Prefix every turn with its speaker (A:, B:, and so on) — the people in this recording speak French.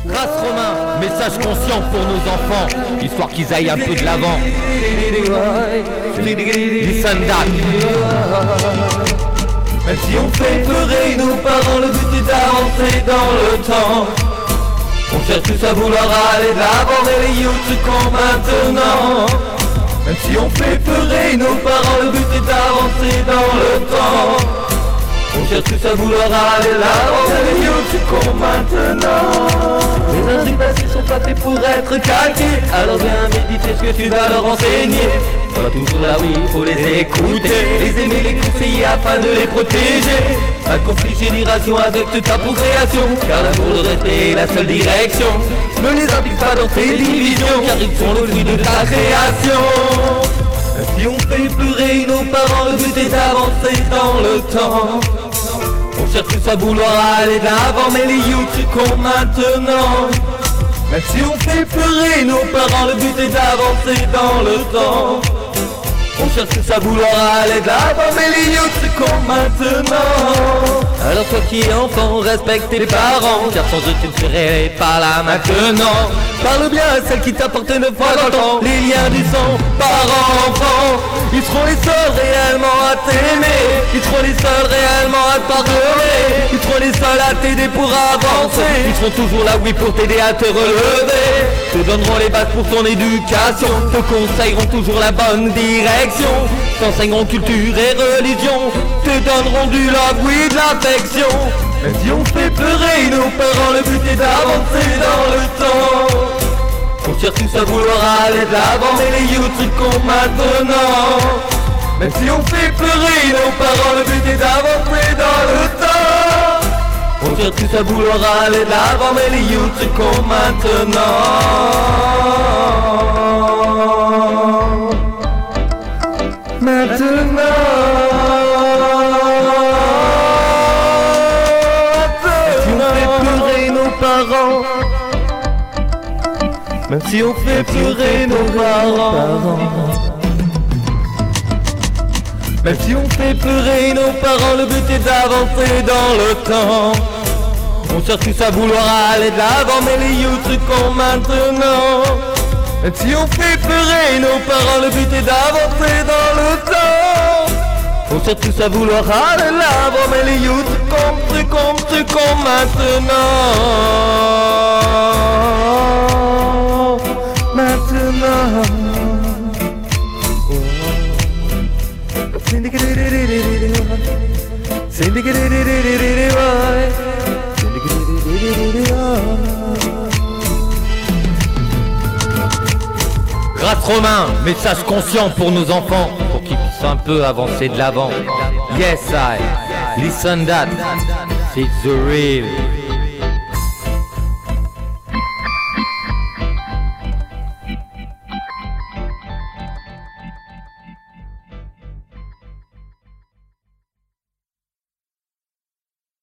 A: Race Romain, message conscient pour nos enfants, histoire qu'ils aillent un peu de l'avant. Listen that.
B: Même si on fait pleurer nos parents, le but est d'avancer dans le temps. On cherche tous à vouloir aller de l'avant, mais les youths se comptent maintenant. Même si on fait pleurer nos parents, le but est d'avancer dans le temps. On cherche tous à vouloir aller là-haut, mais les youths se comptent maintenant. Les intrigues passées sont pas faits pour être calqués, alors viens méditer ce que tu vas leur enseigner. Voilà toujours là oui, il faut les écouter, les aimer, les conseiller afin de les protéger. Pas de conflit, génération adopte ta procréation, car l'amour, le respect est la seule direction. Ne les implique pas dans tes divisions, car ils sont le fruit de ta création. Si on fait pleurer nos parents, le but est d'avancer dans le temps. On cherche tous à vouloir aller de l'avant, mais les youths se comptent maintenant. Même si on fait pleurer nos parents, le but est d'avancer dans le temps. On cherche tous à vouloir aller de l'avant, mais les youths se comptent maintenant. Alors toi qui es enfant, respecte tes parents, car sans eux tu ne serais pas là maintenant. Parle bien à celle qui t'a porté 9 fois dans le temps. Les liens du sang, parents-enfants, ils seront les seuls réellement à t'aimer. Ils seront les seuls réellement à te pardonner. Ils seront les seuls à t'aider pour avancer. Ils seront toujours là, oui, pour t'aider à te relever. Te donneront les bases pour ton éducation, te conseilleront toujours la bonne direction. T'enseigneront culture et religion, te donneront du love, oui, de l'affection. Même si on fait pleurer nos parents, le but est d'avancer dans le temps. On cherche tous à vouloir aller de l'avant, mais les youths se comptent maintenant. Même si on fait pleurer nos parents, le but est d'avancer dans le temps. On cherche tous à vouloir aller de l'avant, mais les youths se comptent maintenant. Maintenant. Même si on fait pleurer nos parents, même si on fait pleurer nos parents, le but est d'avancer dans le temps. On cherche tous à vouloir aller de l'avant, mais les youths se comptent maintenant. Même si on fait pleurer nos parents, le but est d'avancer dans le temps. On cherche tous à vouloir aller de l'avant, mais les youths se comptent maintenant. Maintenant.
A: Race Romain, message conscient pour nos enfants, pour qu'ils puissent un peu avancer de l'avant. Yes I, listen that, it's the real.